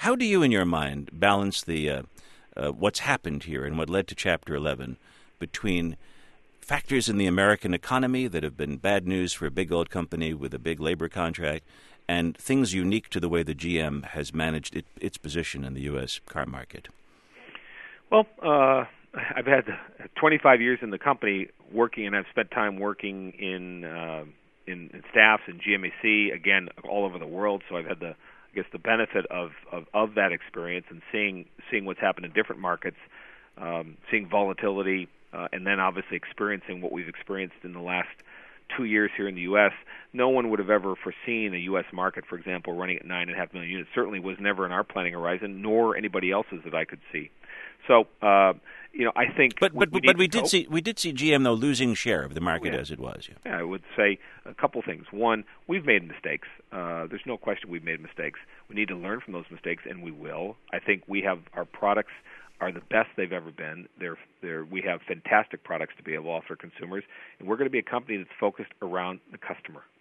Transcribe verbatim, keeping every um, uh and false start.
how do you, in your mind, balance the uh, uh, what's happened here and what led to Chapter eleven between factors in the American economy that have been bad news for a big old company with a big labor contract and things unique to the way the G M has managed it, its position in the U S car market? Well, uh, I've had twenty-five years in the company working, and I've spent time working in uh, in, in staffs in G M A C, again, all over the world. So I've had the, I guess, the benefit of, of, of that experience and seeing seeing what's happened in different markets, um, seeing volatility, uh, and then obviously experiencing what we've experienced in the last two years here in the U S. No one would have ever foreseen a U S market, for example, running at nine and a half million units. Certainly was never in our planning horizon, nor anybody else's that I could see. So, uh, you know, I think, but but we, we but we did cope. see we did see G M though losing share of the market Oh, yeah. as it was. Yeah. yeah, I would say a couple things. One, we've made mistakes. Uh, there's no question we've made mistakes. We need to learn from those mistakes, and we will. I think we have our products are the best they've ever been. They're, they're, we have fantastic products to be able to offer consumers, and we're going to be a company that's focused around the customer.